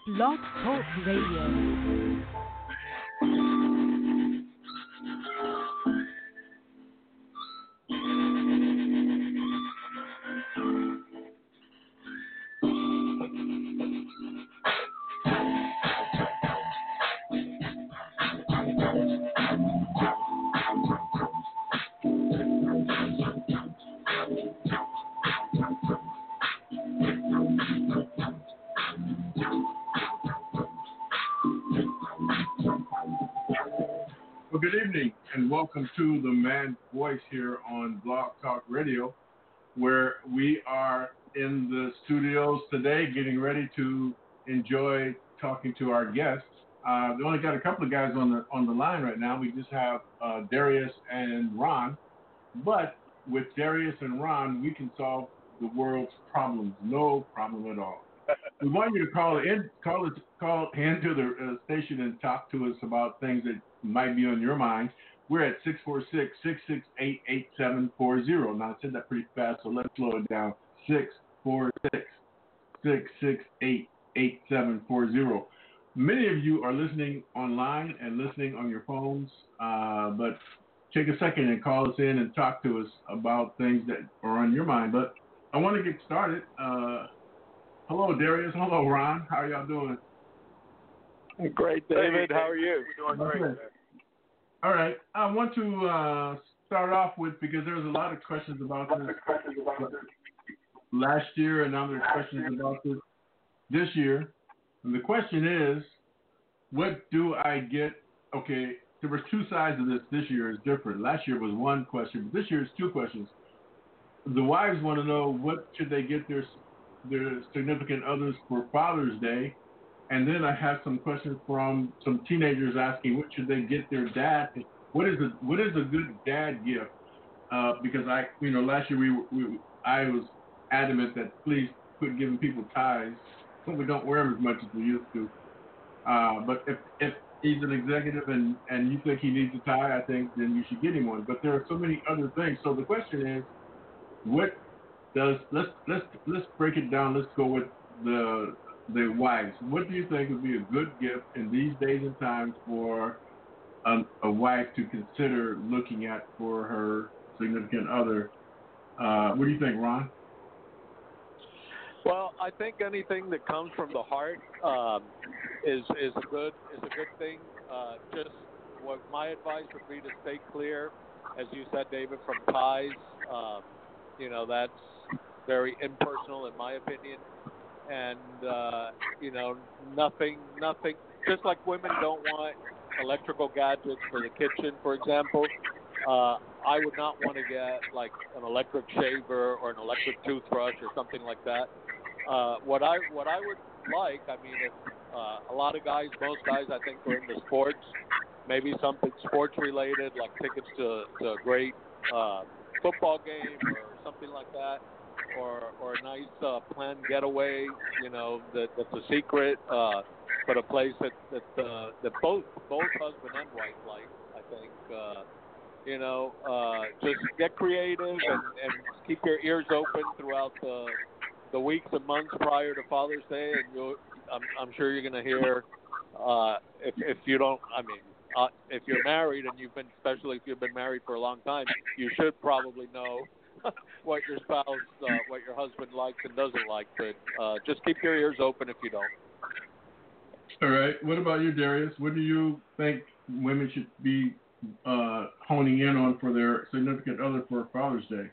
Blog Talk Radio. Well, good evening and welcome to the Man's Voice here on Blog Talk Radio, where we are in the studios today getting ready to enjoy talking to our guests. We only got a couple of guys on the line right now. We just have Darius and Ron, but with Darius and Ron, we can solve the world's problems, no problem at all. We want you to call into the station and talk to us about things that might be on your mind. We're at 646-668-8740. Now, I said that pretty fast, so let's slow it down. 646-668-8740. Many of you are listening online and listening on your phones, but take a second and call us in and talk to us about things that are on your mind. But I want to get started. Hello, Darius. Hello, Ron. How are y'all doing? Great, David. How are you? We're doing great. All right. I want to start off with, because there was a lot of questions about this last year, and now there's questions about this year. And the question is, what do I get? Okay, there were two sides of this year is different. Last year was one question, but this year is two questions. The wives want to know what should they get their significant others for Father's Day. And then I have some questions from some teenagers asking what should they get their dad. What is a good dad gift? Because last year I was adamant that please quit giving people ties. So we don't wear them as much as we used to. But if he's an executive and you think he needs a tie, I think then you should get him one. But there are so many other things. So the question is, let's break it down. Let's go with the wives. What do you think would be a good gift in these days and times for a wife to consider looking at for her significant other? What do you think, Ron? Well, I think anything that comes from the heart is a good thing. Just what my advice would be to stay clear, as you said, David, from ties. That's very impersonal in my opinion. And, nothing, just like women don't want electrical gadgets for the kitchen, for example, I would not want to get like an electric shaver or an electric toothbrush or something like that. What I would like, if a lot of guys, most guys I think are into sports, maybe something sports related, like tickets to a great football game or something like that. Or a nice planned getaway, that's a secret, but a place that both husband and wife like. I think, just get creative and keep your ears open throughout the weeks and months prior to Father's Day, and I'm sure you're going to hear if you don't. If you're married and especially if you've been married for a long time, you should probably know what your spouse, what your husband likes and doesn't like, but just keep your ears open if you don't. All right. What about you, Darius? What do you think women should be honing in on for their significant other for Father's Day?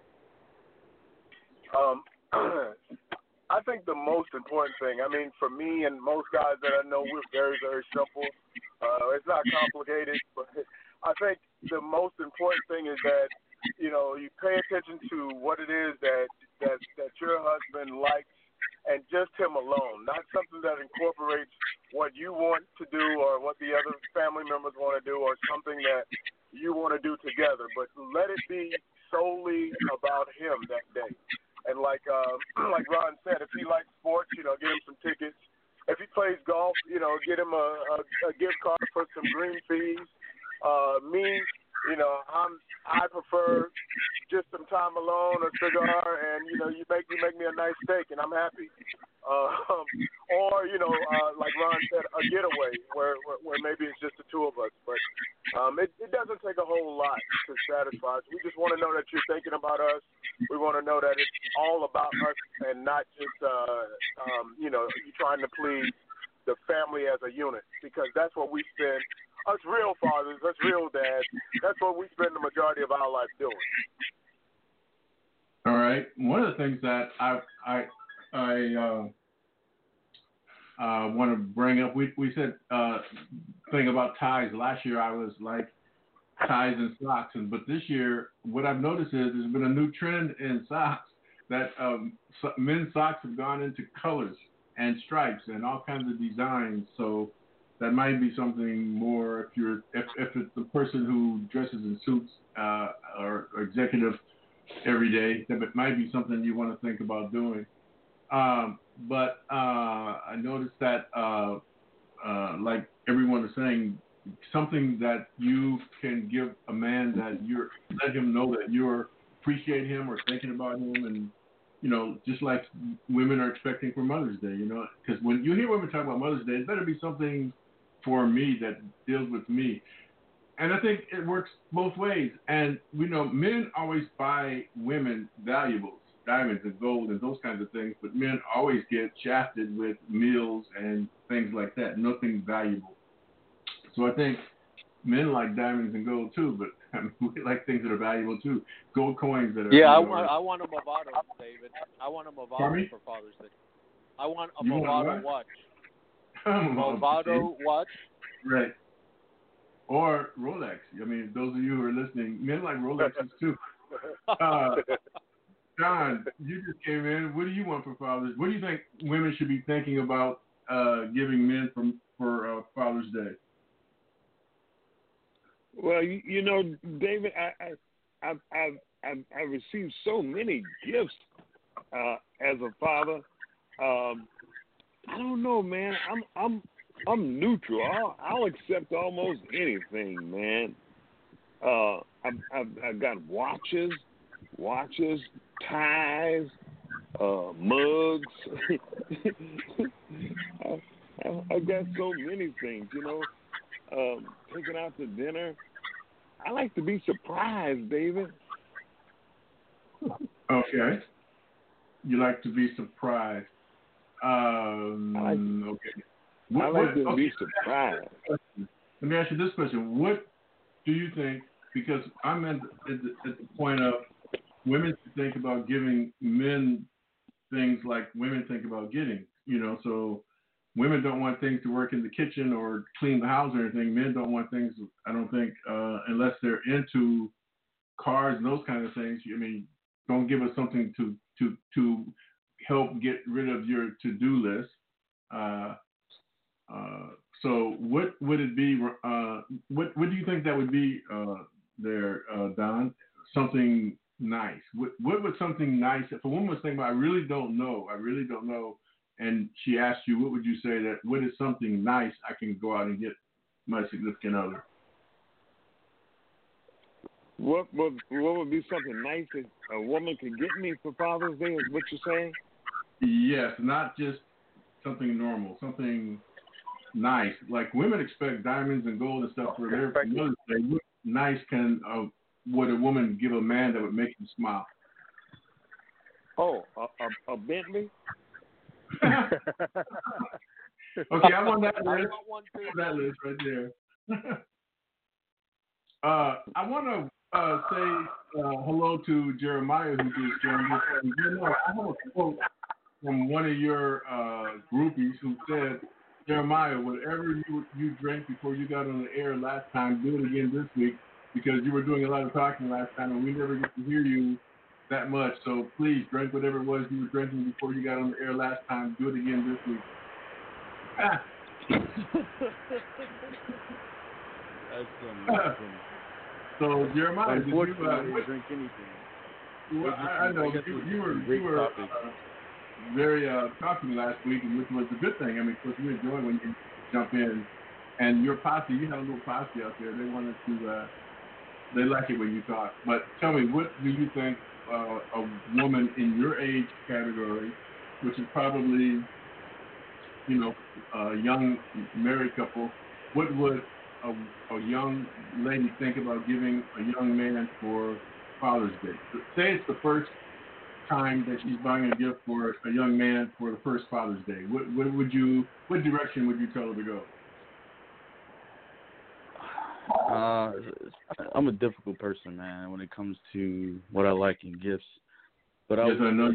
I think the most important thing, for me and most guys that I know, we're very, very simple. It's not complicated, but I think the most important thing is that you pay attention to what it is that your husband likes, and just him alone, not something that incorporates what you want to do or what the other family members want to do or something that you want to do together, but let it be solely about him that day. And like Ron said, if he likes sports, get him some tickets. If he plays golf, get him a gift card for some green fees. I prefer just some time alone, a cigar, and you make me a nice steak, and I'm happy. Or like Ron said, a getaway where maybe it's just the two of us. But it doesn't take a whole lot to satisfy us. We just want to know that you're thinking about us. We want to know that it's all about us and not just, you trying to please the family as a unit, because that's what we spend. Us real fathers, us real dads, that's what we spend the majority of our life doing. All right. One of the things that I want to bring up, we said thing about ties. Last year I was like ties and socks, but this year what I've noticed is there's been a new trend in socks that men's socks have gone into colors and stripes and all kinds of designs. So that might be something more if it's the person who dresses in suits or executive every day, that it might be something you want to think about doing. But I noticed that, like everyone is saying, something that you can give a man that let him know that you appreciate him or thinking about him, and just like women are expecting for Mother's Day, because when you hear women talk about Mother's Day, it better be something for me that deals with me. And I think it works both ways. And we know men always buy women valuables, diamonds and gold and those kinds of things, but men always get shafted with meals and things like that, nothing valuable. So I think men like diamonds and gold too, but we like things that are valuable too. Gold coins that are... Yeah, I want a Movado, David. I want a Movado for Father's Day. I want a Movado watch. Movado watch? Right. Or Rolex. I mean, those of you who are listening, men like Rolexes too. John, you just came in. What do you want for Father's Day? What do you think women should be thinking about giving men for Father's Day? Well, David, I've received so many gifts as a father. I don't know, man. I'm neutral. I'll accept almost anything, man. I've got watches, ties, mugs. I've got so many things, taking out to dinner. I like to be surprised, David. Okay. You like to be surprised. Okay. I like to be surprised. Let me ask you this question. What do you think, because I'm at the point of women think about giving men things like women think about getting, so women don't want things to work in the kitchen or clean the house or anything. Men don't want things, I don't think, unless they're into cars and those kind of things. I mean, don't give us something to help get rid of your to-do list. So what would it be? What do you think that would be there, Don? Something nice. What would something nice? If a woman was thinking about, I really don't know, and she asked you, what would you say that? What is something nice I can go out and get my significant other? What would be something nice that a woman could get me for Father's Day? Is what you're saying? Yes, not just something normal, something nice. Like women expect diamonds and gold and stuff for their Mother's Day. What nice would a woman give a man that would make him smile? Oh, a Bentley? Okay, I'm on that list. That list right there. I want to say hello to Jeremiah, who just joined us. I have a quote from one of your groupies who said, Jeremiah, whatever you drank before you got on the air last time, do it again this week, because you were doing a lot of talking last time and we never get to hear you that much. So please drink whatever it was you were drinking before you got on the air last time. Do it again this week. That's So Jeremiah, did you drink anything? Well, I know you were very talking last week, which was a good thing. I mean, of course, we enjoy when you jump in. And your posse, you have a little posse out there. They wanted to, they like it when you talk. But tell me, what do you think a woman in your age category, which is probably a young married couple, what would a young lady think about giving a young man for Father's Day? Say it's the first time that she's buying a gift for a young man for the first Father's Day. What direction would you tell her to go? I'm a difficult person, man, when it comes to what I like in gifts. But I Yes, I know.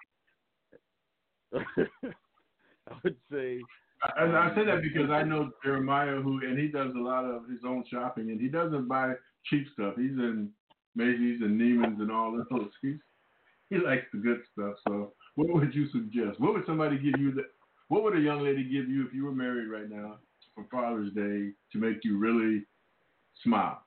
I would say. I say that because I know Jeremiah, and he does a lot of his own shopping, and he doesn't buy cheap stuff. He's in Macy's and Neiman's and all those. He likes the good stuff. So, what would you suggest? What would somebody give you? What would a young lady give you if you were married right now for Father's Day to make you really smile?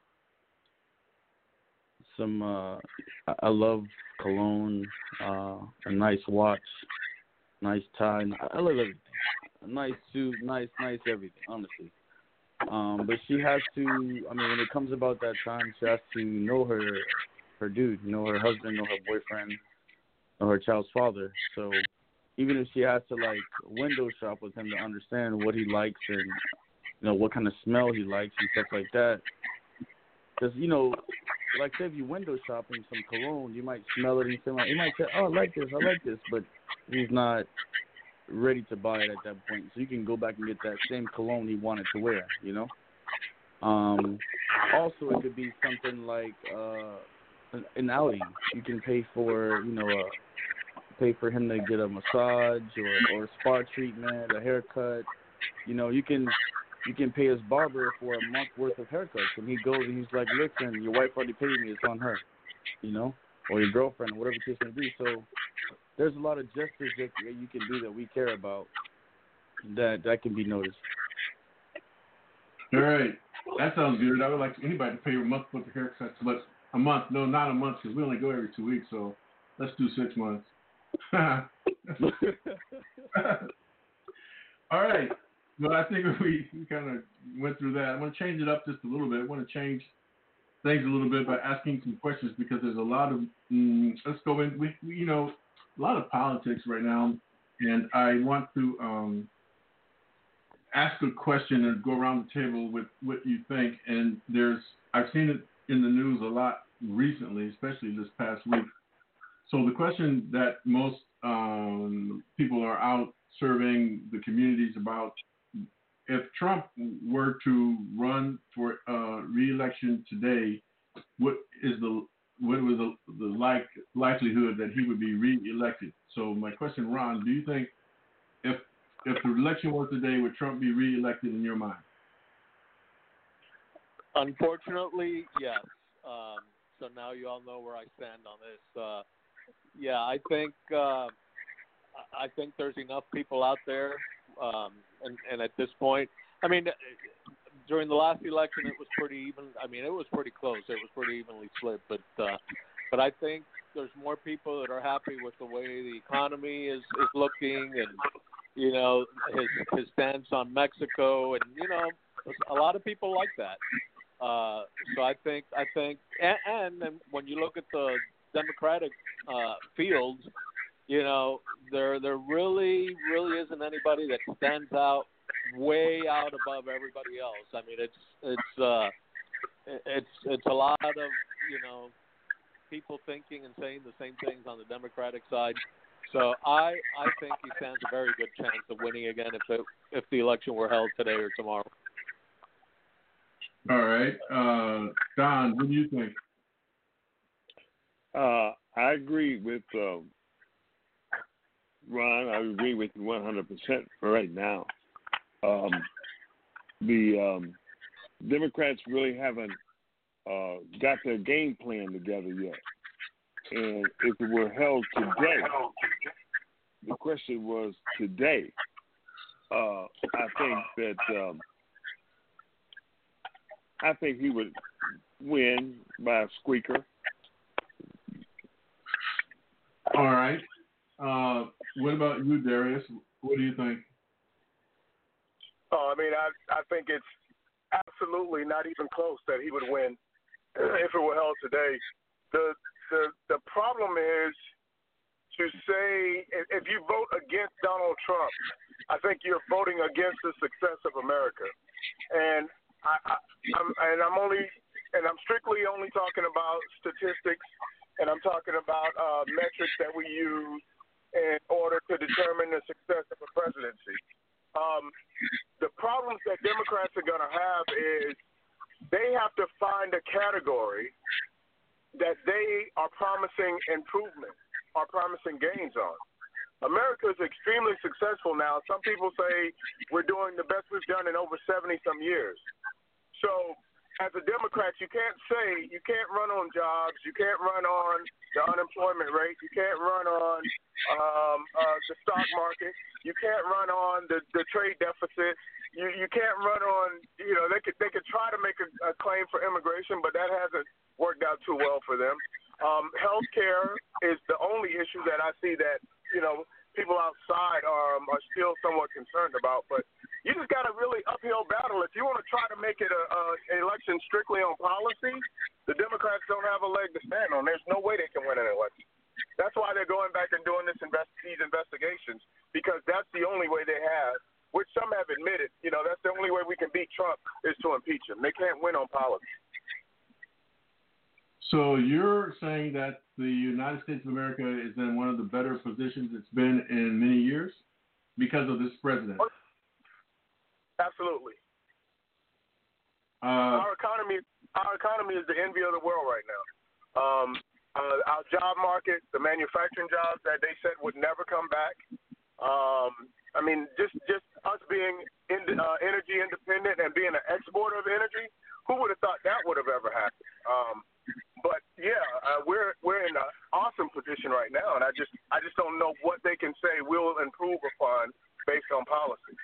I love cologne, a nice watch, nice tie. I love everything. A nice suit, nice everything, honestly. But she has to, when it comes about that time, she has to know her dude, know her husband, know her boyfriend, know her child's father. So even if she has to, window shop with him to understand what he likes and, what kind of smell he likes and stuff like that. Because, say if you window shopping some cologne, you might smell it and he might say, oh, I like this, but he's not ready to buy it at that point. So you can go back and get that same cologne he wanted to wear, Also, it could be something like an outing. You can pay for, pay for him to get a massage or a spa treatment, a haircut. You can pay his barber for a month worth of haircuts, and he goes and he's like, listen, your wife already paid me, it's on her, or your girlfriend, or whatever the case may be. So there's a lot of gestures that you can do that we care about that can be noticed. All right. That sounds good. I would like anybody to pay a month worth of haircuts, but a month. No, not a month, because we only go every 2 weeks, so let's do 6 months. All right. Well, I think we kind of went through that. I'm going to change it up just a little bit. I want to change things a little bit by asking some questions because there's a lot of let's go in. A lot of politics right now, and I want to ask a question and go around the table with what you think. And I've seen it in the news a lot recently, especially this past week. So the question that most people are out surveying the communities about, if Trump were to run for re-election today, what was the likelihood that he would be re-elected? So my question, Ron, do you think if the election was today, would Trump be re-elected in your mind? Unfortunately, yes. So now you all know where I stand on this. Yeah, I think there's enough people out there, and at this point, during the last election, it was pretty even. It was pretty close. It was pretty evenly split. But I think there's more people that are happy with the way the economy is looking, and his stance on Mexico, and a lot of people like that. So I think, and when you look at the Democratic fields, there really isn't anybody that stands out way out above everybody else. It's a lot of people thinking and saying the same things on the Democratic side. So I think he stands a very good chance of winning again if the election were held today or tomorrow. All right, Don, what do you think? I agree with Ron. I agree with you 100% for right now. The Democrats really haven't got their game plan together yet. And if it were held today, the question was today, I think he would win by a squeaker. All right. What about you, Darius? What do you think? I think it's absolutely not even close that he would win if it were held today. The problem is to say if you vote against Donald Trump, I think you're voting against the success of America. And I'm strictly only talking about statistics, and I'm talking about metrics that we use in order to determine the success of a presidency. The problems that Democrats are going to have is they have to find a category that they are promising improvement, are promising gains on. America is extremely successful now. Some people say we're doing the best we've done in over 70-some years. So as a Democrat, you can't run on jobs, you can't run on the unemployment rate, you can't run on the stock market, you can't run on the trade deficit, you can't run on, they could try to make a claim for immigration, but that hasn't worked out too well for them. Healthcare is the only issue that I see that, people outside are still somewhat concerned about, but you just got a really uphill battle. If you want to try to make it an election strictly on policy, the Democrats don't have a leg to stand on. There's no way they can win an election. That's why they're going back and doing these investigations, because that's the only way they have, which some have admitted, that's the only way we can beat Trump is to impeach him. They can't win on policy. So you're saying that the United States of America is in one of the better positions it's been in many years because of this president? Absolutely. Our economy is the envy of the world right now. Our job market, the manufacturing jobs that they said would never come back. Just us being energy independent and being an exporter of energy. Who would have thought that would have ever happened? But yeah, we're in an awesome position right now, and I just don't know what they can say we'll improve upon based on policy.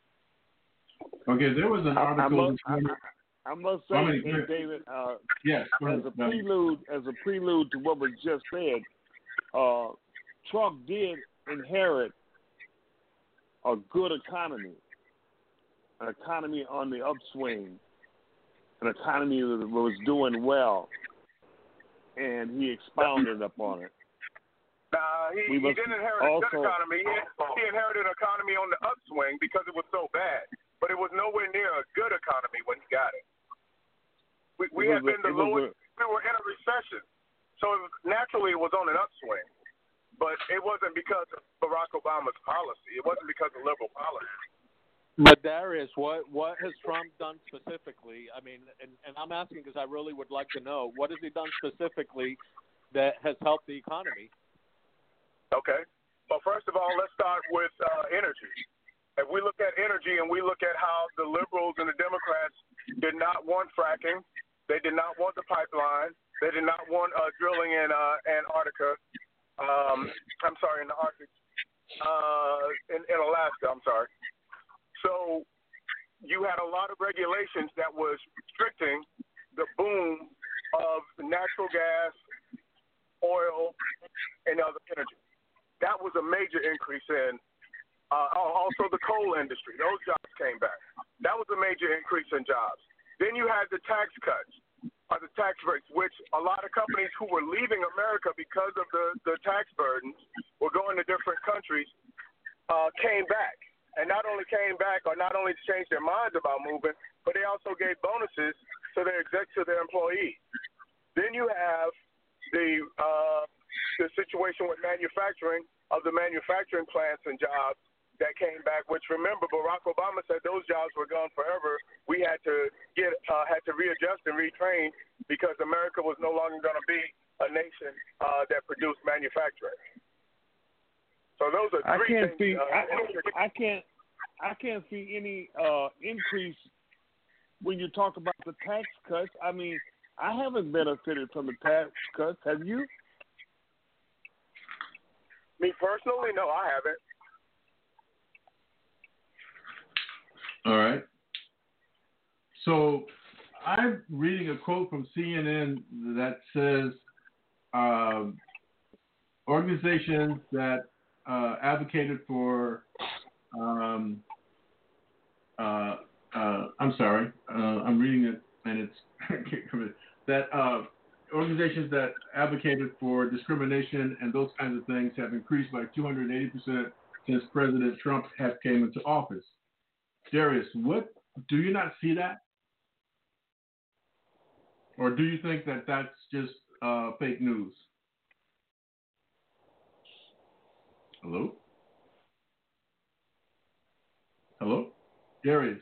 Okay, there was an article. I must say, David. Yes. As a prelude to what was just said, Trump did inherit a good economy, an economy on the upswing, an economy that was doing well, and he expounded upon it. He didn't inherit a good economy. He inherited an economy on the upswing because it was so bad, but it was nowhere near a good economy when he got it. We had been the lowest. We were in a recession, so naturally it was on an upswing. But it wasn't because of Barack Obama's policy. It wasn't because of liberal policy. But Darius, what has Trump done specifically? I mean, and I'm asking because I really would like to know, what has he done specifically that has helped the economy? Okay. Well, first of all, let's start with energy. If we look at energy and we look at how the liberals and the Democrats did not want fracking, they did not want the pipeline, they did not want drilling in Antarctica. In the Arctic, in Alaska. I'm sorry. So you had a lot of regulations that was restricting the boom of natural gas, oil, and other energy. That was a major increase in. Also, the coal industry; those jobs came back. That was a major increase in jobs. Then you had the tax cuts. The tax rates, which a lot of companies who were leaving America because of the tax burdens were going to different countries, came back. And not only came back or not only changed their minds about moving, but they also gave bonuses to their employees. Then you have the situation with manufacturing, of the manufacturing plants and jobs that came back, which remember Barack Obama said those jobs were gone forever. We had to readjust and retrain because America was no longer going to be a nation that produced manufacturing. So those are three things. I can't see any increase when you talk about the tax cuts. I mean, I haven't benefited from the tax cuts. Have you? Me personally, no, I haven't. All right. So I'm reading a quote from CNN that says organizations that advocated for I'm sorry, I'm reading it and it's that organizations that advocated for discrimination and those kinds of things have increased by 280% since President Trump has came into office. Darius, what do you not see that? Or do you think that that's just fake news? Hello? Hello? Darius?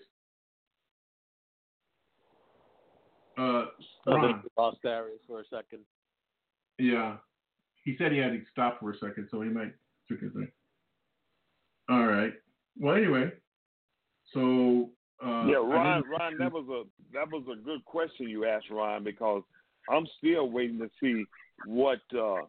I Ron? think we lost Darius for a second. Yeah. He said he had to stop for a second, so he might took his thing. All right. Well, anyway, so Ron, that was a good question you asked, Ron, because I'm still waiting to see what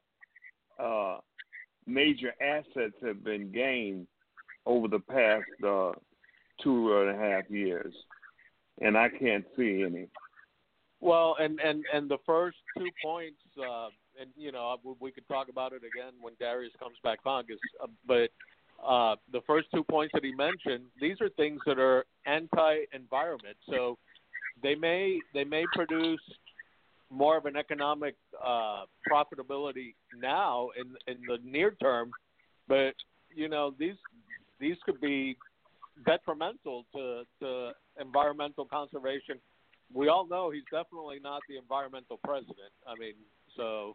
major assets have been gained over the past 2.5 years, and I can't see any. Well, and the first 2 points, and we could talk about it again when Darius comes back on, but the first 2 points that he mentioned, these are things that are anti-environment. So they may produce more of an economic profitability now in the near term, but these could be detrimental to environmental conservation. We all know he's definitely not the environmental president. I mean, so.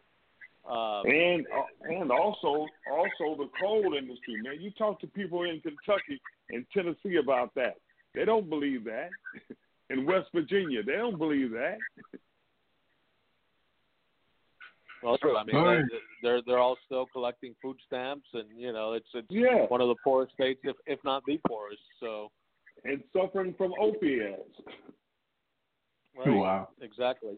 And also the coal industry, man. You talk to people in Kentucky and Tennessee about that. They don't believe that. In West Virginia, they don't believe that. Well, true. I mean, they're all still collecting food stamps, and it's one of the poorest states, if not the poorest. So. And suffering from opioids. Right. Wow. Exactly.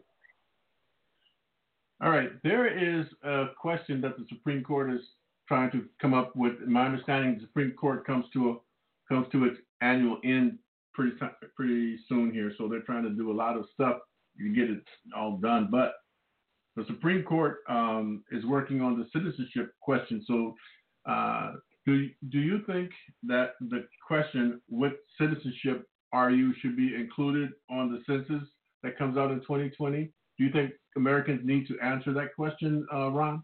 All right. There is a question that the Supreme Court is trying to come up with. In my understanding, the Supreme Court comes to its annual end pretty soon here, so they're trying to do a lot of stuff to get it all done. But the Supreme Court is working on the citizenship question. So, do you think that the question, what citizenship are you, should be included on the census that comes out in 2020? Do you think Americans need to answer that question, Ron?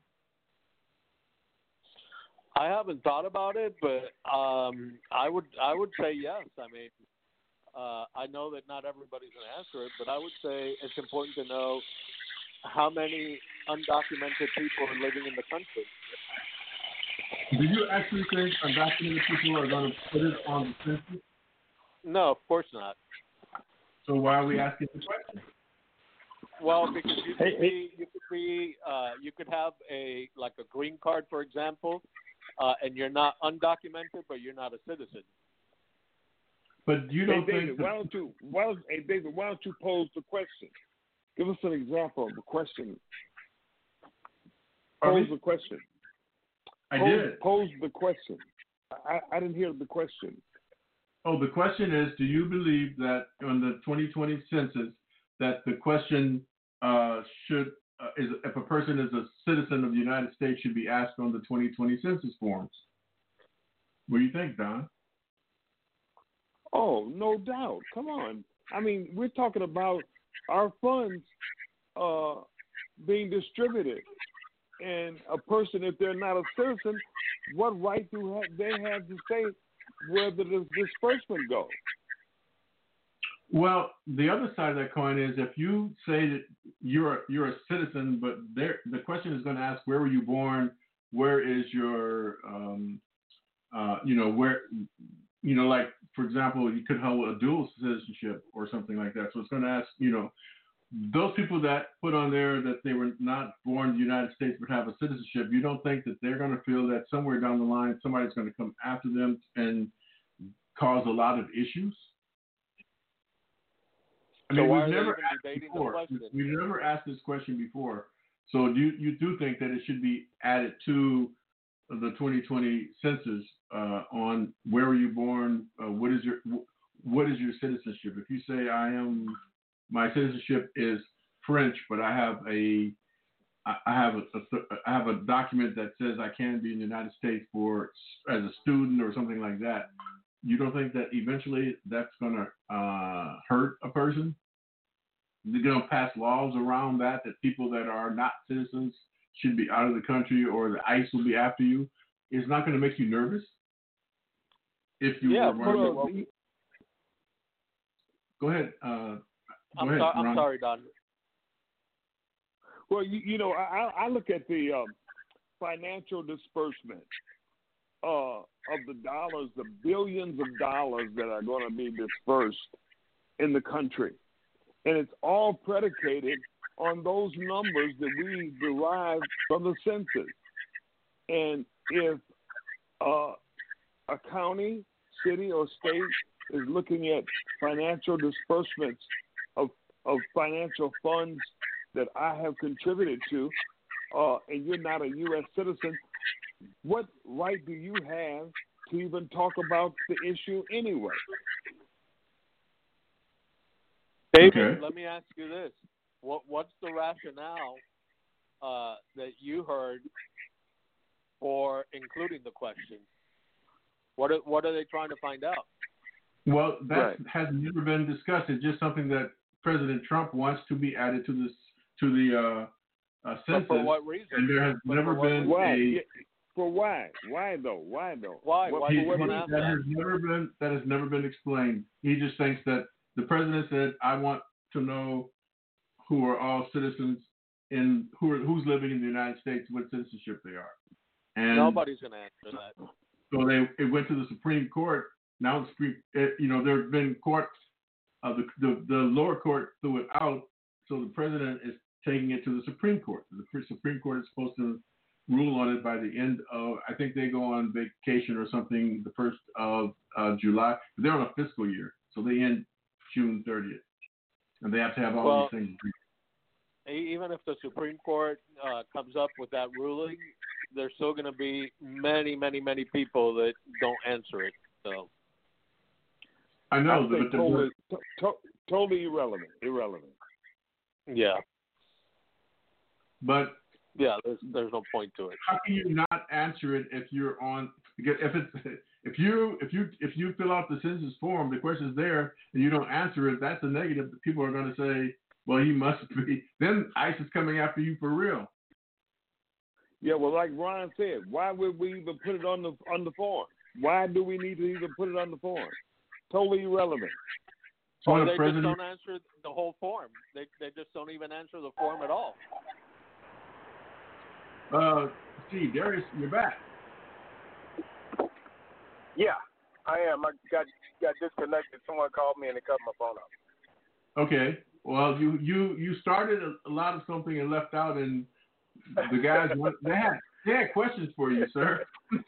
I haven't thought about it, but I would say yes. I mean, I know that not everybody's going to answer it, but I would say it's important to know how many undocumented people are living in the country. Do you actually think undocumented people are going to put it on the census? No, of course not. So why are we asking the question? Well, because you could have a green card, for example, and you're not undocumented, but you're not a citizen. But you don't think. David, why don't you pose the question? Give us an example of the question. Pose the question. I did. Pose the question. I didn't hear the question. Oh, the question is, do you believe that on the 2020 census that the question is if a person is a citizen of the United States should be asked on the 2020 census forms? What do you think, Don? Oh, no doubt. Come on. I mean, we're talking about our funds being distributed. And a person, if they're not a citizen, what right do they have to say where the disbursement goes? Well, the other side of that coin is if you say that you're a citizen, but the question is going to ask where were you born, where is your, like for example, you could hold a dual citizenship or something like that. So it's going to ask, those people that put on there that they were not born in the United States but have a citizenship. You don't think that they're going to feel that somewhere down the line somebody's going to come after them and cause a lot of issues? I mean, we've never asked this question before. So you do think that it should be added to the 2020 census on where were you born? What is your citizenship? If you say my citizenship is French, but I have a document that says I can be in the United States as a student or something like that. You don't think that eventually that's going to hurt a person? they're going to pass laws around that people that are not citizens should be out of the country, or the ICE will be after you, is not going to make you nervous? If you Yeah, were well, running. Go ahead. I'm sorry, Don. Well, I look at the financial disbursement of the dollars, the billions of dollars that are going to be dispersed in the country. And it's all predicated on those numbers that we derive from the census. And if a county, city, or state is looking at financial disbursements of financial funds that I have contributed to, and you're not a U.S. citizen, what right do you have to even talk about the issue anyway? David, Okay. let me ask you this. What's the rationale that you heard for including the question? What are they trying to find out? Well, that Right. has never been discussed. It's just something that President Trump wants to be added to the But census. for what reason? And there has But never for what been reason? Why? a. For why? Why though? Why? What- Why do women ask that that? has never been explained. He just thinks that the president said, "I want to know who are all citizens who's living in the United States, what citizenship they are." And Nobody's going to answer that. so it went to the Supreme Court. Now the there have been courts. The lower court threw it out, so the president is taking it to the Supreme Court. The Supreme Court is supposed to rule on it by the end of, I think they go on vacation or something, the 1st of July. They're on a fiscal year, so they end June 30th, and they have to have all these things. Even if the Supreme Court comes up with that ruling, there's still going to be many, many, many people that don't answer it. So I know, I think but totally irrelevant. yeah, but yeah, there's no point to it. how can you not answer it if you're on? Because if you fill out the census form, the question's there, and you don't answer it, that's a negative. People are going to say, "Well, he must be." Then ICE is coming after you for real. Yeah, well, like Ron said, why would we even put it on the form? Why do we need to even put it on the form? Totally irrelevant. So Or the they president, just don't answer the whole form. They just don't even answer the form at all. see, Darius, you're back. Yeah, I am. I got disconnected. Someone called me and they cut my phone off. Okay. Well, you started a lot of something and left out, and the guys they had questions for you, sir.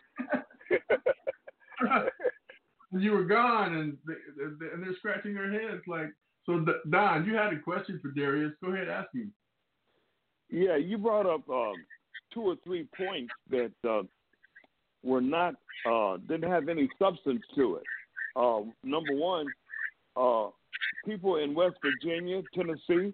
You were gone, and they're scratching their heads like. So, Don, you had a question for Darius. Go ahead, ask him. Yeah, you brought up 2 or 3 points that were not didn't have any substance to it. Number one, people in West Virginia, Tennessee,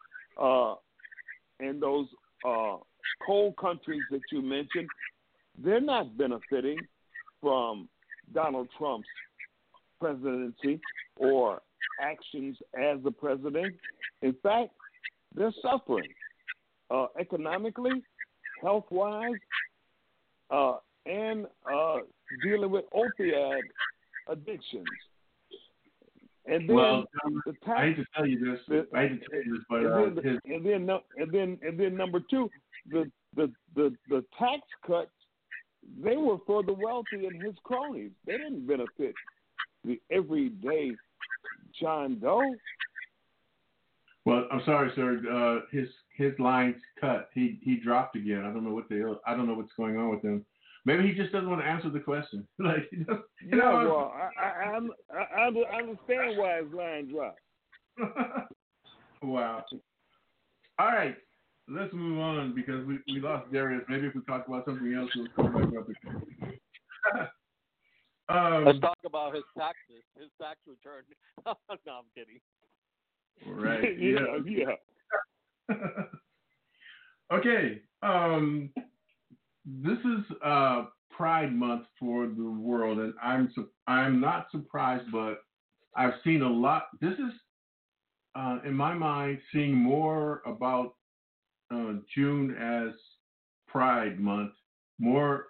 and those coal countries that you mentioned, they're not benefiting from Donald Trump's presidency or actions as the president. In fact, they're suffering economically, health-wise, and dealing with opioid addictions. And then the tax, I hate to tell you this. and then number two, the tax cuts, they were for the wealthy and his cronies. They didn't benefit the everyday John Doe. Well, I'm sorry, sir. His line's cut. He dropped again. I don't know what's going on with him. Maybe he just doesn't want to answer the question. Like, Well, I understand why his line dropped. Wow. All right, let's move on because we lost Darius. Maybe if we talk about something else, we'll come back up again. Let's talk about his taxes, his tax return. No, I'm kidding. Right. Yeah. Okay. This is Pride Month for the world, and I'm not surprised, but I've seen a lot. This is in my mind, seeing more about June as Pride Month, more,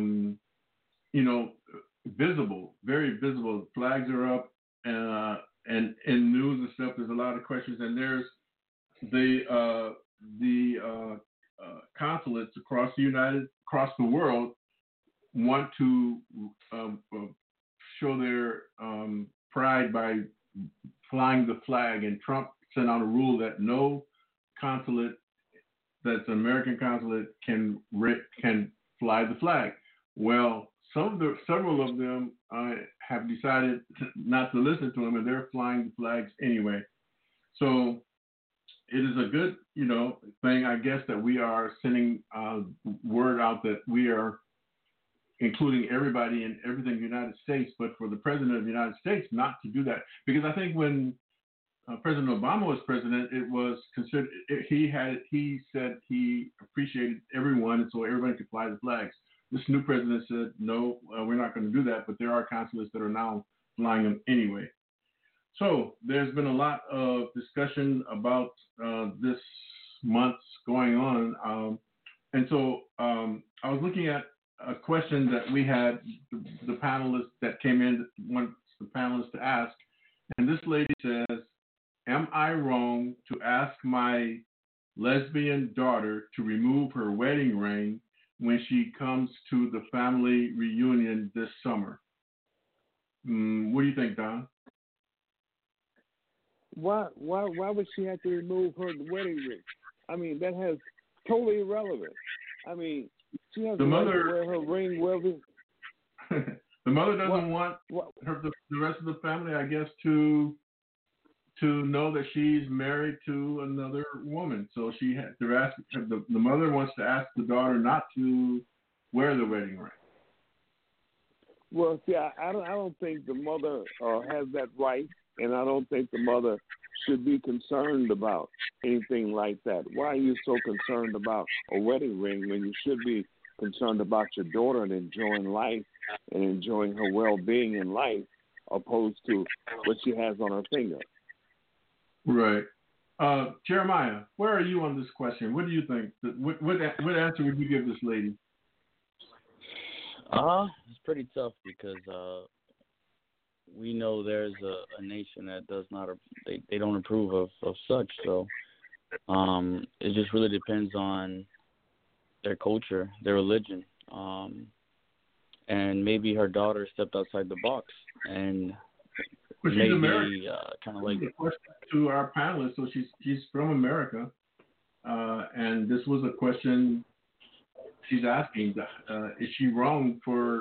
visible, very visible. Flags are up, and in news and stuff, there's a lot of questions, and there's the consulates across the world want to show their pride by flying the flag, and Trump sent out a rule that no consulate that's an American consulate can fly the flag. Well, several of them have decided not to listen to him, and they're flying the flags anyway. So it is a good, thing, I guess, that we are sending word out that we are including everybody and everything in the United States, but for the president of the United States not to do that. Because I think when President Obama was president, it was considered, he said he appreciated everyone, and so everybody could fly the flags. This new president said, no, we're not going to do that, but there are consulates that are now flying them anyway. So there's been a lot of discussion about this month's going on. And so I was looking at a question that we had, the panelists that came in, wants the panelists to ask. And this lady says, am I wrong to ask my lesbian daughter to remove her wedding ring when she comes to the family reunion this summer? What do you think, Don? Why would she have to remove her wedding ring? I mean, that has totally irrelevant. I mean, she has to wear her ring wherever. The mother doesn't want the rest of the family, I guess, to know that she's married to another woman. So she had to ask. The mother wants to ask the daughter not to wear the wedding ring. Well, see, I don't think the mother has that right, and I don't think the mother should be concerned about anything like that. Why are you so concerned about a wedding ring when you should be concerned about your daughter and enjoying life and enjoying her well-being in life, opposed to what she has on her finger? Right. Jeremiah, where are you on this question? What do you think? What answer would you give this lady? It's pretty tough because we know there's a nation that does not, they don't approve of such. So it just really depends on their culture, their religion, and maybe her daughter stepped outside the box and well, maybe kind of like a question to our panelists. So she's from America, and this was a question she's asking: is she wrong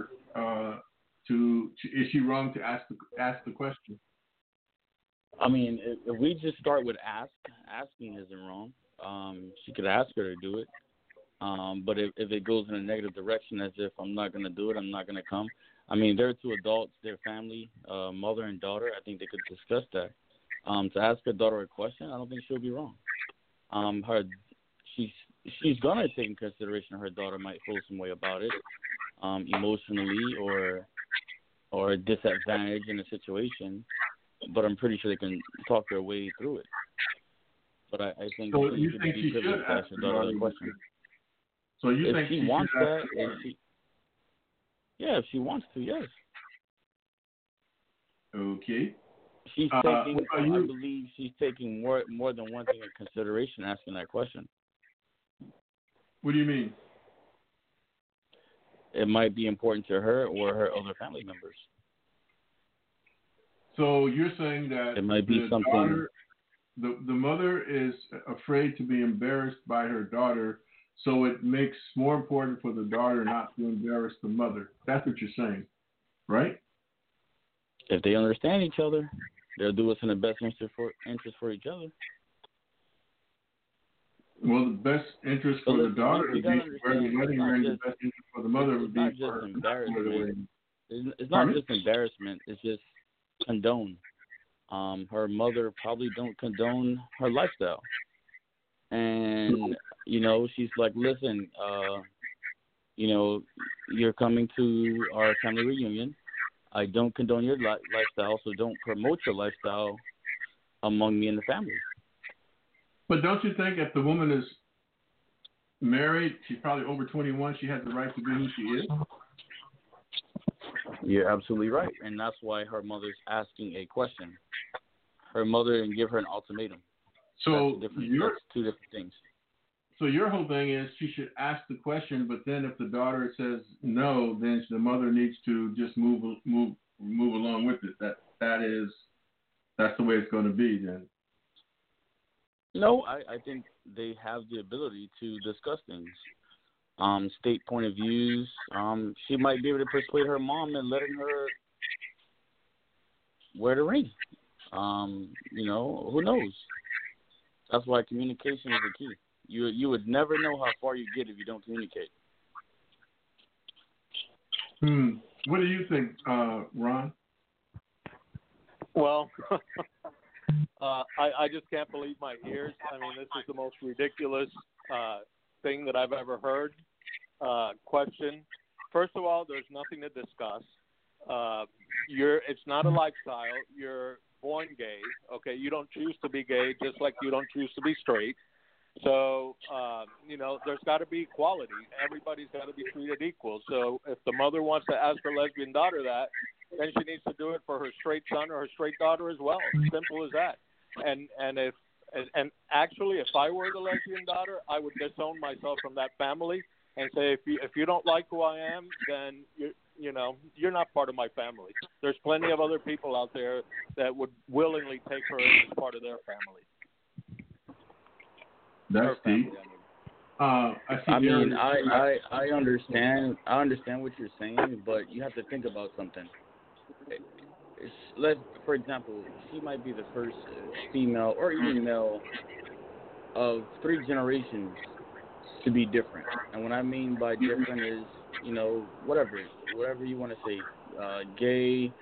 is she wrong to ask the question? I mean, if we just start with asking isn't wrong. She could ask her to do it. But if it goes in a negative direction, as if I'm not going to do it, I'm not going to come. I mean, they're two adults, they're family, mother and daughter. I think they could discuss that. To ask her daughter a question, I don't think she'll be wrong. She's going to take in consideration her daughter might feel some way about it, emotionally or disadvantaged in a situation. But I'm pretty sure they can talk their way through it. But I think so. You think she should ask her daughter a question. So you if think she wants that? If she wants to, yes. Okay. She's taking. I believe she's taking more than one thing in consideration asking that question. What do you mean? It might be important to her or her other family members. So you're saying that it might be something. Daughter, the mother is afraid to be embarrassed by her daughter, so it makes more important for the daughter not to embarrass the mother. That's what you're saying, right? If they understand each other, they'll do what's in the best interest for each other. Well, the best interest for the daughter would be where the wedding ring. The best interest for the mother would be for her not to wear the wedding. It's not just embarrassment. It's just condone. Her mother probably don't condone her lifestyle. And, she's like, listen, you're coming to our family reunion. I don't condone your lifestyle, so don't promote your lifestyle among me and the family. But don't you think if the woman is married, she's probably over 21, she has the right to be who she is? You're absolutely right, and that's why her mother's asking a question. Her mother didn't give her an ultimatum. So that's two different things. So your whole thing is she should ask the question, but then if the daughter says no, then the mother needs to just move along with it. That's the way it's going to be then. No, I think they have the ability to discuss things. State point of views. She might be able to persuade her mom and letting her wear the ring. Who knows? That's why communication is the key. You would never know how far you get if you don't communicate. What do you think, Ron? Well, I just can't believe my ears. I mean, this is the most ridiculous thing that I've ever heard. Question. First of all, there's nothing to discuss. It's not a lifestyle. You're born gay. Okay, you don't choose to be gay, just like you don't choose to be straight. So, there's got to be equality. Everybody's got to be treated equal. So if the mother wants to ask her lesbian daughter that, then she needs to do it for her straight son or her straight daughter as well. Simple as that. And actually, if I were the lesbian daughter, I would disown myself from that family and say, if you don't like who I am, then you're not part of my family. There's plenty of other people out there that would willingly take her as part of their family. That's deep. I understand. I understand what you're saying, but you have to think about something. For example, she might be the first female or even male of 3 generations to be different. And what I mean by different is, whatever you want to say, gay,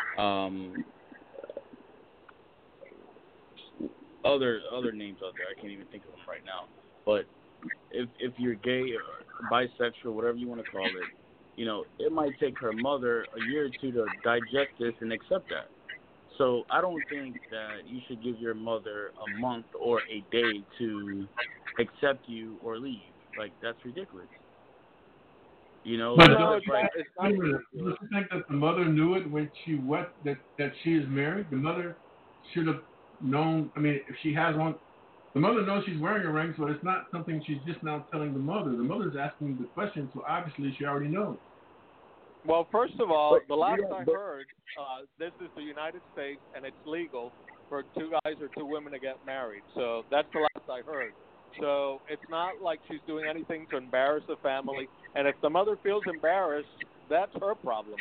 other names out there. I can't even think of them right now. But if you're gay or bisexual, whatever you want to call it, it might take her mother a year or two to digest this and accept that. So I don't think that you should give your mother a month or a day to accept you or leave. Like, that's ridiculous. But it's not ridiculous. Do you think that the mother knew it when that she is married? The mother should have known. I mean, if she has one, the mother knows she's wearing a ring, so it's not something she's just now telling the mother. The mother's asking the question, so obviously she already knows. Well, first of all, the last I heard, this is the United States, and it's legal for 2 guys or 2 women to get married. So that's the last I heard. So it's not like she's doing anything to embarrass the family. And if the mother feels embarrassed, that's her problem.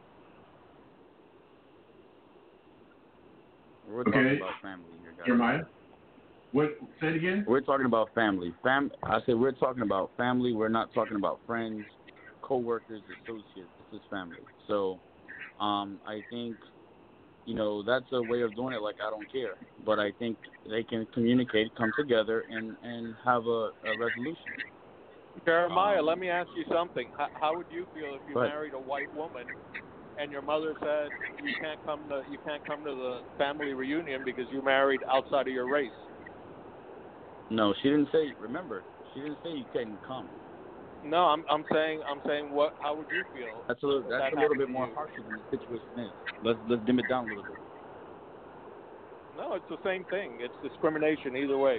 We're talking about family here, guys. Jeremiah? What? Say it again? We're talking about family. I said we're talking about family. We're not talking about friends, co-workers, associates. This is family. So I think, that's a way of doing it like I don't care. But I think they can communicate, come together, and have a resolution. Jeremiah, let me ask you something. How would you feel if you married a white woman and your mother said you can't come to the family reunion because you married outside of your race? No, she didn't say. Remember, she didn't say you couldn't come. No, I'm saying what? How would you feel? That's a little bit more harsher than the situation is. Let's dim it down a little bit. No, it's the same thing. It's discrimination either way.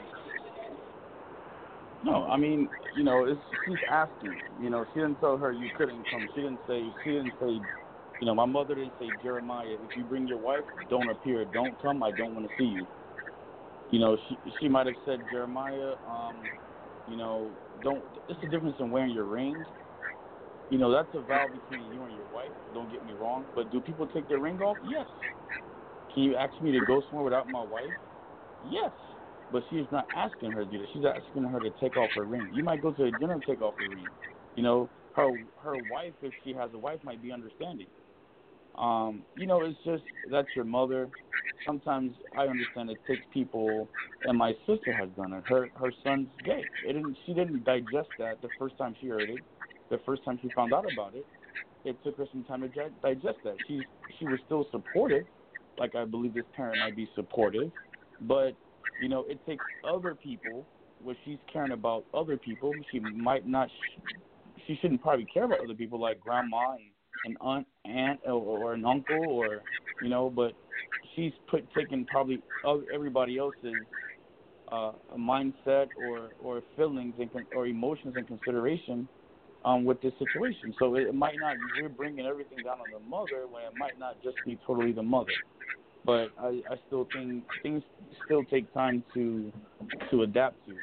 No, I mean, she's asking. She didn't tell her you couldn't come. She didn't say. My mother didn't say, Jeremiah, if you bring your wife, don't appear, don't come. I don't want to see you. She might have said, Jeremiah, don't. It's the difference in wearing your ring. That's a vow between you and your wife. Don't get me wrong, but do people take their ring off? Yes. Can you ask me to go somewhere without my wife? Yes. But she's not asking her to do that. She's asking her to take off her ring. You might go to a dinner and take off her ring. Her wife, if she has a wife, might be understanding. It's just that's your mother. Sometimes I understand it takes people, and my sister has done it. Her son's gay. She didn't digest that the first time she heard it. The first time she found out about it, it took her some time to digest that. She was still supportive, like I believe this parent might be supportive, But, you know, it takes other people, where she's caring about other people. She might not, she shouldn't probably care about other people like grandma and aunt or an uncle or, you know, but she's taking probably everybody else's mindset or feelings or emotions in consideration with this situation. So it might not, we're bringing everything down on the mother when it might not just be totally the mother. But I still think things still take time to adapt to.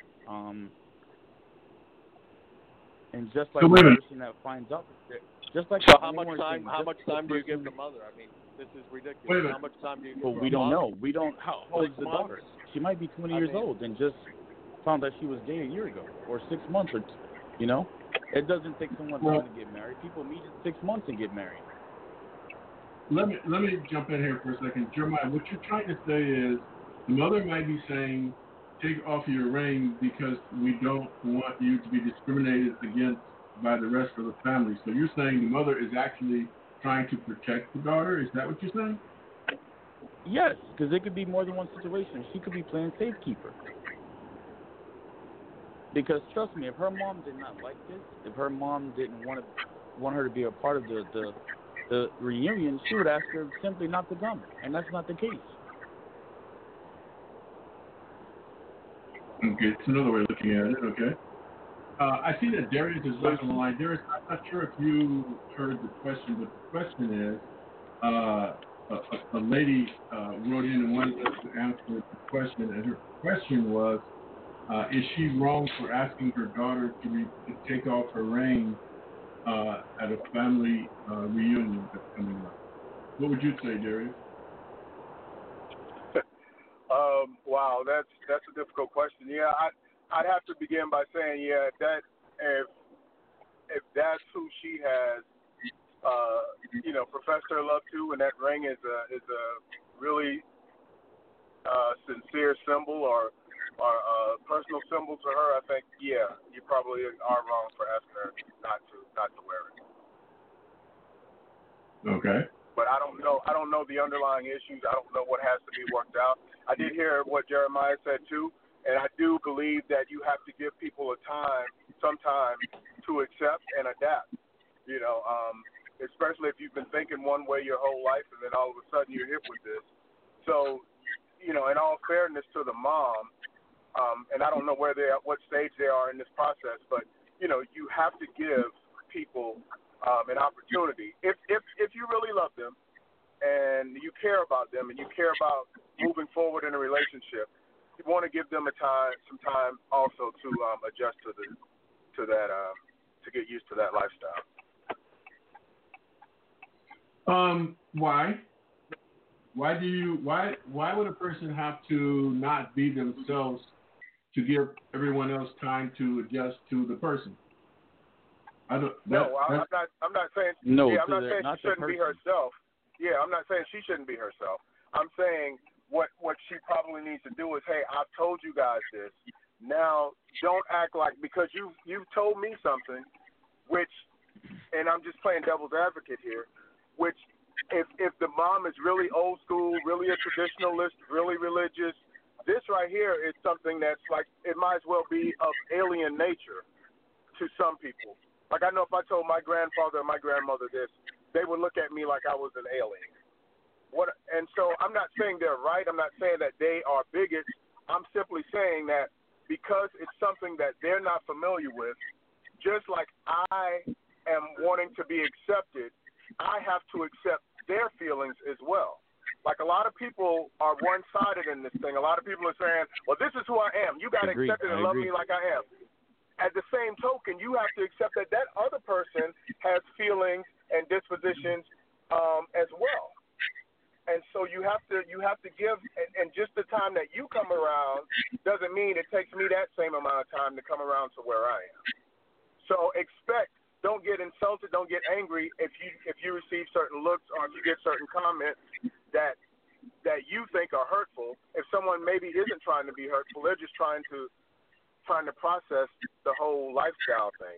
And just like the person that finds out, just like so how much time do you give the mother? I mean, this is ridiculous. How much time do you give? Well, we don't know. We don't. How old is the daughter? She might be 20 years old and just found that she was gay a year ago, or 6 months, or you know, it doesn't take someone long to get married. People meet in 6 months and get married. Let me jump in here for a second, Jeremiah. What you're trying to say is the mother might be saying, "Take off your ring because we don't want you to be discriminated against by the rest of the family." So you're saying the mother is actually trying to protect the daughter? Is that what you're saying? Yes, because it could be more than one situation. She could be playing safekeeper. Because trust me, if her mom did not like this, if her mom didn't want her to be a part of the reunion, she would ask her simply not to come, and that's not the case. Okay, it's another way of looking at it. Okay. I see that Darius is left on the line. Darius, I'm not sure if you heard the question, but the question is, a lady wrote in and wanted us to answer the question, and her question was, is she wrong for asking her daughter to take off her ring at a family reunion that's coming up? What would you say, Darius? Wow, that's a difficult question. Yeah, I'd have to begin by saying, yeah, that if that's who she has, professed her love to, and that ring is a really sincere symbol or personal symbol to her, I think, yeah, you probably are wrong for asking her not to wear it. Okay. But I don't know the underlying issues. I don't know what has to be worked out. I did hear what Jeremiah said too, and I do believe that you have to give people some time to accept and adapt. Especially if you've been thinking one way your whole life, and then all of a sudden you're hit with this. So, in all fairness to the mom, and I don't know what stage they are in this process, but you have to give people an opportunity. If you really love them and you care about them and you care about moving forward in a relationship, you want to give them some time also to adjust to that, to get used to that lifestyle. Why? Why would a person have to not be themselves to give everyone else time to adjust to the person? I'm not saying. No, yeah, I'm not saying not she shouldn't be herself. Yeah, I'm not saying she shouldn't be herself. I'm saying what she probably needs to do is, hey, I've told you guys this. Now don't act like, because you've told me something, which, and I'm just playing devil's advocate here, which if the mom is really old school, really a traditionalist, really religious, this right here is something that's like, it might as well be of alien nature to some people. Like, I know if I told my grandfather or my grandmother this, they would look at me like I was an alien. And so I'm not saying they're right. I'm not saying that they are bigots. I'm simply saying that because it's something that they're not familiar with, just like I am wanting to be accepted, I have to accept their feelings as well. Like, a lot of people are one-sided in this thing. A lot of people are saying, well, this is who I am. You got to accept it and love me like I am. At the same token, you have to accept that other person has feelings and dispositions as well. And so you have to give, and just the time that you come around doesn't mean it takes me that same amount of time to come around to where I am. So don't get insulted, don't get angry if you receive certain looks or if you get certain comments that you think are hurtful. If someone maybe isn't trying to be hurtful, they're just trying to process the whole lifestyle thing.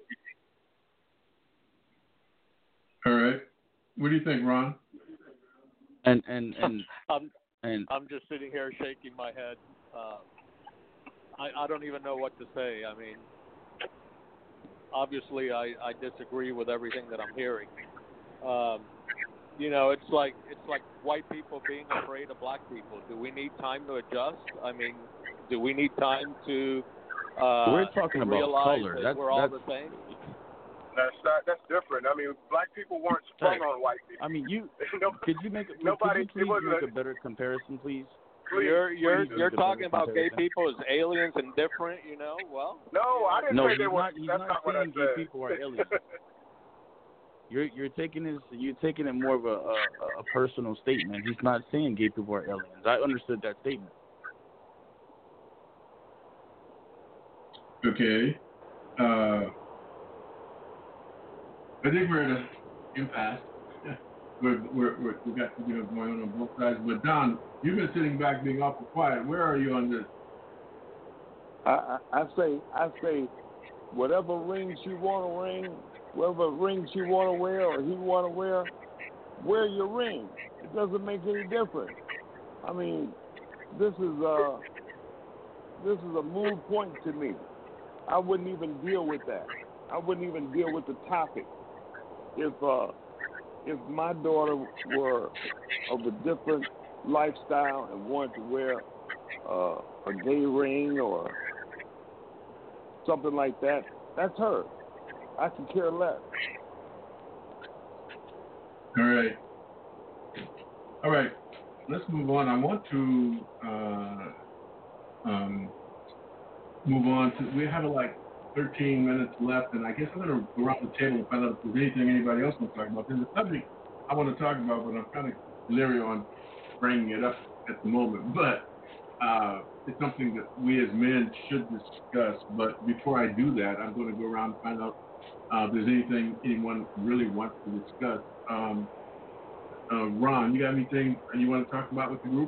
All right. What do you think, Ron? And And I'm just sitting here shaking my head. I don't even know what to say. I mean, obviously, I disagree with everything that I'm hearing. You know, it's like white people being afraid of black people. Do we need time to adjust? I mean, do we need time to we're talking to about realize color. that we're all the same? That's different. I mean, black people weren't sprung on white people. I mean, could you make Nobody- could you please it make wasn't- a better comparison, please? Please, You're talking about gay comparison. people as aliens and different, you know? Well, No, I didn't No, say they were. he's That's not not what I saying gay said. people are aliens. You're taking it more of a personal statement. He's not saying gay people are aliens. I understood that statement. Okay. I think we're at an impasse. We got going on both sides. But Don, you've been sitting back, being awful quiet. Where are you on this? I say, whatever rings you want to ring, whatever rings you want to wear or he want to wear your ring. It doesn't make any difference. I mean, this is a moot point to me. I wouldn't even deal with that. I wouldn't even deal with the topic. If my daughter were of a different lifestyle and wanted to wear a gay ring or something like that, that's her. I could care less. All right. Let's move on. I want to move on to. We have like 13 minutes left, and I guess I'm going to go around the table and find out if there's anything anybody else wants to talk about. There's a subject I want to talk about, but I'm kind of leery on bringing it up at the moment. But it's something that we as men should discuss. But before I do that, I'm going to go around and find out if there's anything anyone really wants to discuss. Ron, you got anything you want to talk about with the group?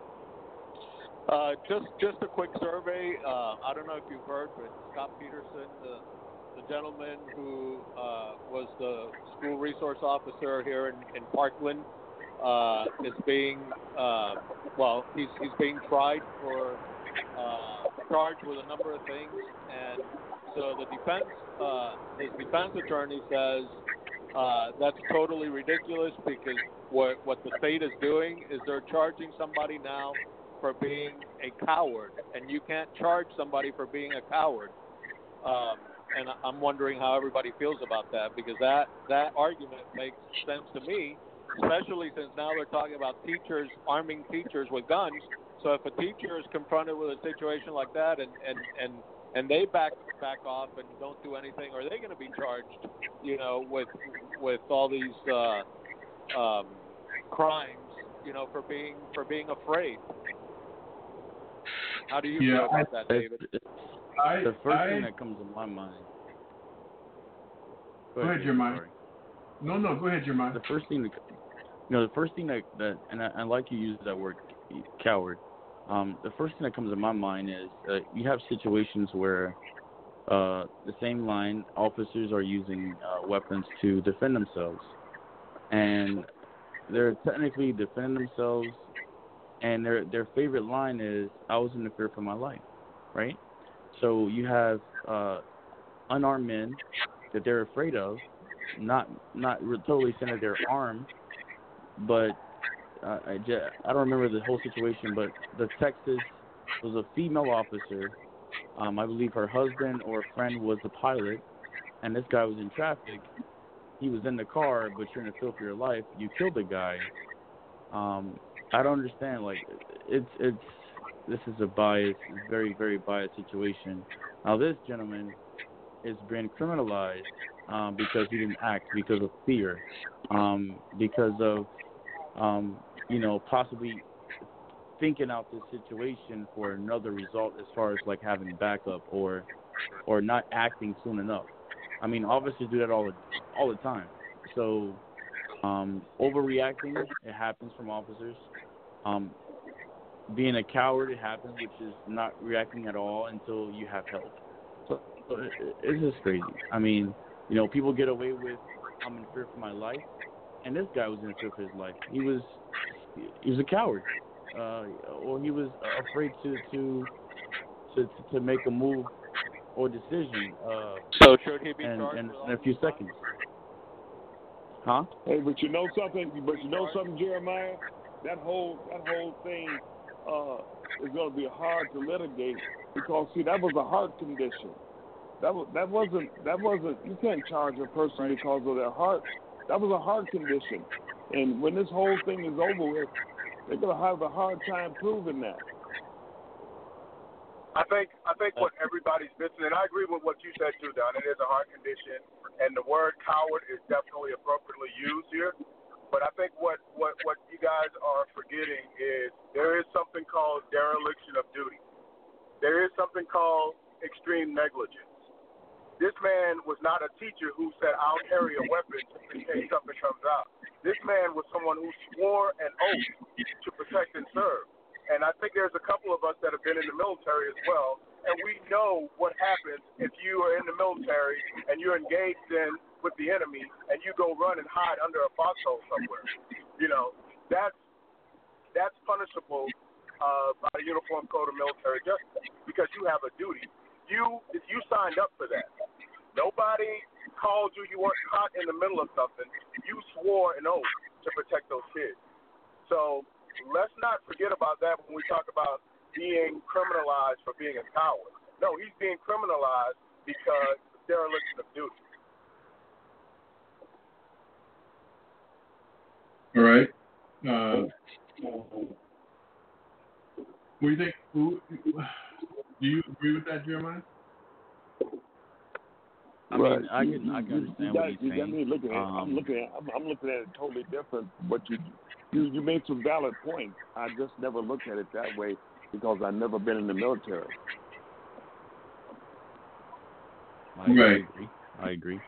Just a quick survey. I don't know if you've heard, but Scott Peterson, the gentleman who was the school resource officer here in Parkland, is being he's being tried for charged with a number of things, and so his defense attorney says that's totally ridiculous because what the state is doing is they're charging somebody now for being a coward, and you can't charge somebody for being a coward. And I'm wondering how everybody feels about that, because that argument makes sense to me, especially since now they're talking about teachers arming teachers with guns. So if a teacher is confronted with a situation like that and they back off and don't do anything, are they going to be charged, with all these crimes, for being afraid? How do you feel about that, David? The first thing that comes to my mind. Go ahead, Jeremiah. No, go ahead, Jeremiah. The first thing that and I like you use that word, coward. The first thing that comes to my mind is you have situations where the same line officers are using weapons to defend themselves, and they're technically defending themselves, and their favorite line is "I was in the fear for my life," right? So you have unarmed men that they're afraid of, not totally saying that they're armed, but I don't remember the whole situation, but the Texas was a female officer. I believe her husband or a friend was the pilot, and this guy was in traffic. He was in the car, but you're in the field for your life. You killed the guy. I don't understand. Like, this is a biased, very, very biased situation. Now, this gentleman is being criminalized because he didn't act, because of fear, because of possibly thinking out this situation for another result as far as like having backup or not acting soon enough. I mean, officers do that all the time. So overreacting, it happens from officers. Being a coward, it happens, which is not reacting at all until you have help. So it's just crazy. I mean, people get away with, I'm in fear for my life, and this guy was in fear for his life. He was a coward. or he was afraid to make a move or decision. So should he be in charged a few seconds? Huh? Hey, but you know something? Jeremiah? That whole thing is going to be hard to litigate because see that was a heart condition. That wasn't. You can't charge a person because of their heart. That was a heart condition, and when this whole thing is over with, they're going to have a hard time proving that. I think what everybody's missing, and I agree with what you said too, Don. It is a heart condition, and the word coward is definitely appropriately used here. But I think what you guys are forgetting is there is something called dereliction of duty. There is something called extreme negligence. This man was not a teacher who said, "I'll carry a weapon in case something comes out." This man was someone who swore an oath to protect and serve. And I think there's a couple of us that have been in the military as well, and we know what happens if you are in the military and you're engaged with the enemy and you go run and hide under a foxhole somewhere. You know, that's punishable by the Uniform Code of Military Justice because you have a duty. You signed up for that. Nobody called you. You weren't caught in the middle of something. You swore an oath to protect those kids. So let's not forget about that when we talk about being criminalized for being a coward. No, he's being criminalized because of dereliction of duty. All right. What do you think? Do you agree with that, Jeremiah? I mean, I can understand what he's saying. I'm looking at it totally different. But you made some valid points. I just never looked at it that way because I've never been in the military. I agree.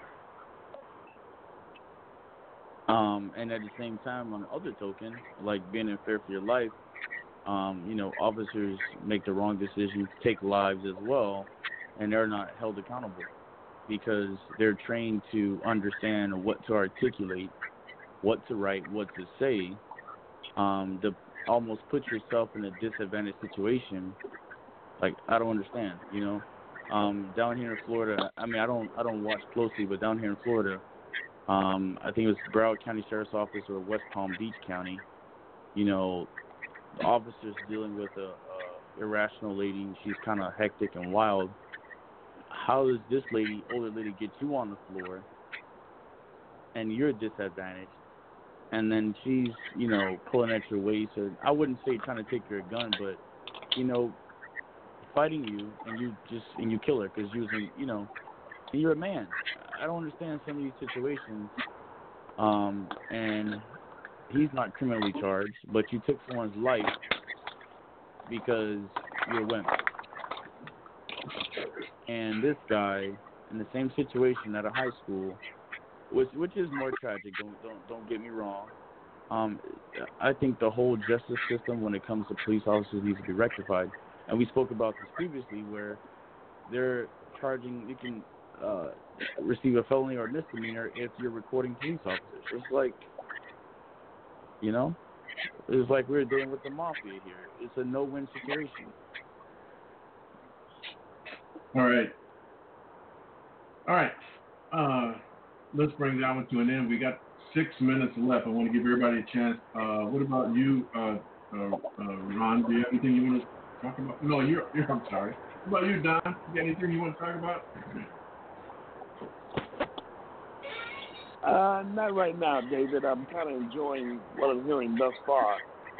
And at the same time, on the other token, like being in fear for your life, officers make the wrong decisions, take lives as well, and they're not held accountable because they're trained to understand what to articulate, what to write, what to say, to almost put yourself in a disadvantaged situation. Like, I don't understand, down here in Florida, I mean, I don't watch closely, but down here in Florida, I think it was Broward County Sheriff's Office or West Palm Beach County, the officers dealing with a irrational lady, and she's kind of hectic and wild. How does this older lady, get you on the floor, and you're disadvantaged, and then she's, pulling at your waist, or I wouldn't say trying to take your gun, but, fighting you, and you kill her because using, and you're a man. I don't understand some of these situations, and he's not criminally charged, but you took someone's life because you're women. And this guy, in the same situation at a high school, which is more tragic. Don't get me wrong. I think the whole justice system, when it comes to police officers, needs to be rectified. And we spoke about this previously, where they're charging you can receive a felony or misdemeanor if you're recording police officers. It's like, it's like we're dealing with the mafia here. It's a no-win situation. All right. Let's bring that one to an end. We got 6 minutes left. I want to give everybody a chance. What about you, Ron? Do you have anything you want to talk about? No, you're I'm sorry. What about you, Don? You got anything you want to talk about? Not right now, David. I'm kind of enjoying what I'm hearing thus far.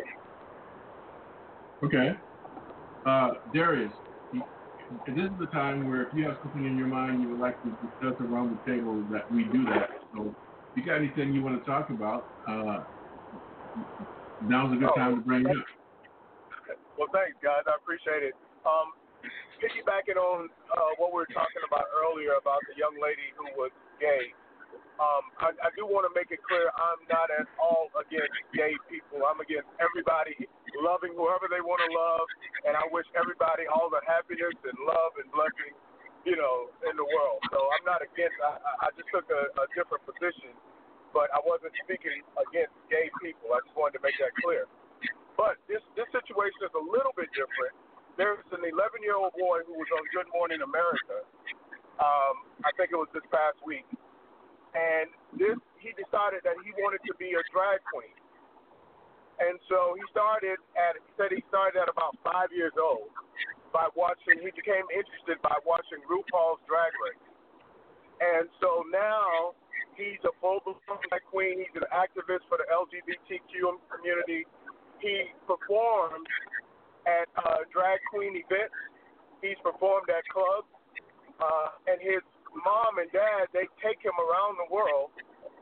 Okay. Darius, this is the time where if you have something in your mind you would like to discuss around the table, that we do that. So if you got anything you want to talk about, now's a good time to bring it up. Well, thanks, guys. I appreciate it. Piggybacking on what we were talking about earlier about the young lady who was gay, I do want to make it clear I'm not at all against gay people. I'm against everybody loving whoever they want to love, and I wish everybody all the happiness and love and blessings, in the world. So I'm not against. I just took a different position, but I wasn't speaking against gay people. I just wanted to make that clear. But this situation is a little bit different. There's an 11-year-old boy who was on Good Morning America. I think it was this past week, and he decided that he wanted to be a drag queen, and so he started at about 5 years old he became interested by watching RuPaul's Drag Race, and so now he's a full-blown drag queen. He's an activist for the LGBTQ community. He performs at drag queen events. He's performed at clubs, and his mom and dad, they take him around the world,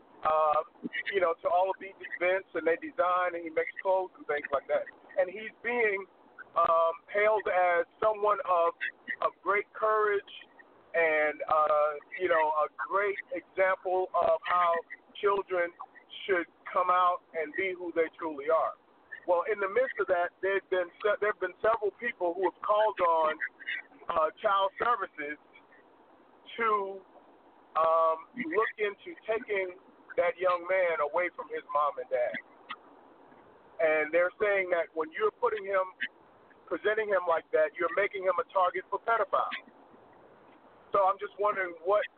to all of these events, and they design, and he makes clothes and things like that. And he's being hailed as someone of great courage and, a great example of how children should come out and be who they truly are. Well, in the midst of that, there have been several people who have called on child services to look into taking that young man away from his mom and dad. And they're saying that when you're presenting him like that, you're making him a target for pedophiles. So I'm just wondering what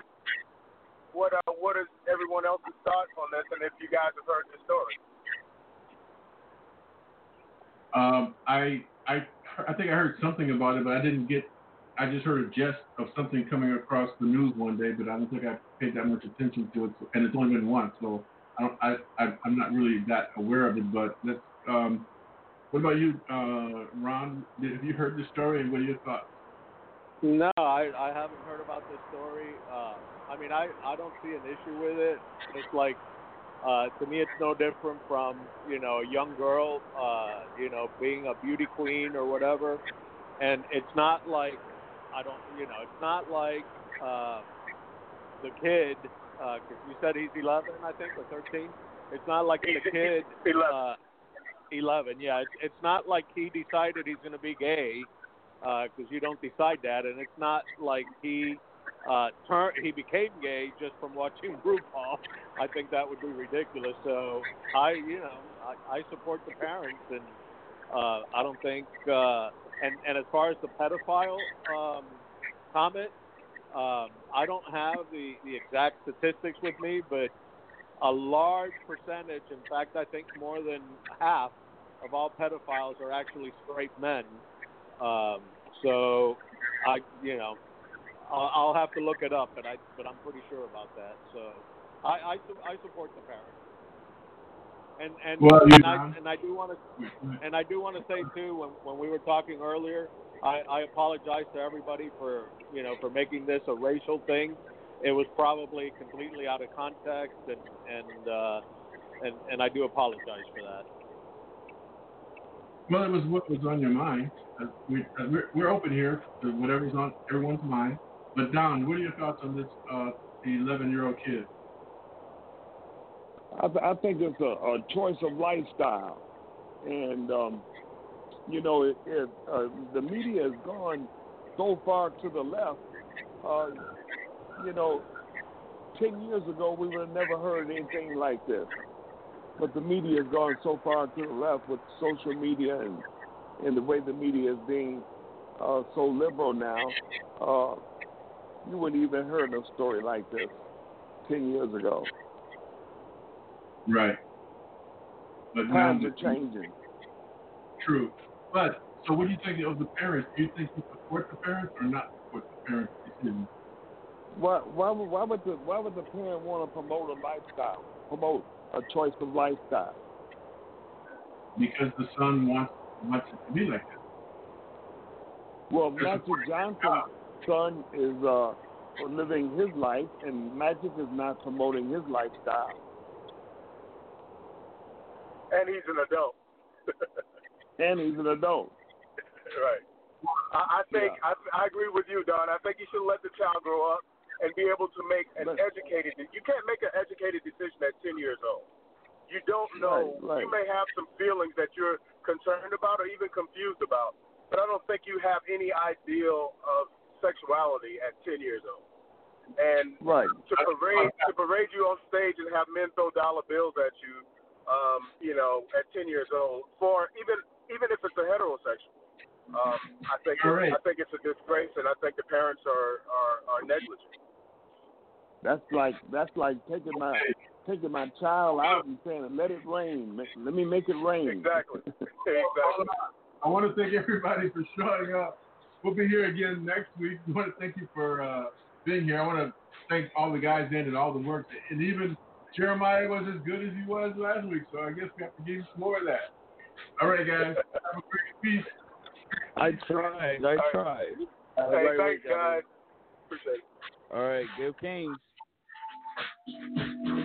is everyone else's thoughts on this, and if you guys have heard this story. I think I heard something about it, but I just heard a gist of something coming across the news one day, but I don't think I paid that much attention to it, and it's only been once, so I'm not really that aware of it. But that's, what about you, Ron? Have you heard this story, and what are your thoughts? No, I haven't heard about this story. I don't see an issue with it. It's like, to me, it's no different from, a young girl, being a beauty queen or whatever. And it's not like, it's not like the kid, because you said he's 11, I think, or 13. It's not like the kid, 11, yeah. It's not like he decided he's going to be gay, because you don't decide that. And it's not like he became gay just from watching RuPaul. I think that would be ridiculous. So I support the parents, and I don't think. And as far as the pedophile comment, I don't have the exact statistics with me, but a large percentage, in fact, I think more than half of all pedophiles are actually straight men. So I'll have to look it up, but I'm pretty sure about that. So I support the parents. And I do want to say too, when we were talking earlier, I apologize to everybody for making this a racial thing. It was probably completely out of context, and I do apologize for that. Well, it was what was on your mind. We're open here to whatever's on everyone's mind. But Don, what are your thoughts on this 11-year-old kid? I think it's a choice of lifestyle, and if the media has gone so far to the left, 10 years ago we would have never heard anything like this. But the media has gone so far to the left with social media and the way the media is being so liberal now, you wouldn't even heard a story like this 10 years ago. Right. But times are changing. True. But, so what do you think of the parents? Do you think you support the parents or not support the parents' decision? Why would the parent want to promote a lifestyle, promote a choice of lifestyle? Because the son wants it to be like that. Well, Magic Johnson's son is living his life, and Magic is not promoting his lifestyle. And he's an adult. Right. I think I agree with you, Don. I think you should let the child grow up and be able to make an educated. You can't make an educated decision at 10 years old. You don't know. Right. You may have some feelings that you're concerned about or even confused about, but I don't think you have any ideal of sexuality at 10 years old. And to parade you on stage and have men throw dollar bills at you at 10 years old, for even if it's a heterosexual. I think it's a disgrace, and I think the parents are negligent. That's like taking my child out and saying, "Let it rain. Let me make it rain." Exactly. I want to thank everybody for showing up. We'll be here again next week. I want to thank you for being here. I want to thank all the guys in and all the work. And even Jeremiah was as good as he was last week, so I guess we have to give him some more of that. All right, guys. Have a great week. I tried. Hey, thanks, guys. Appreciate it. All right, go Kings.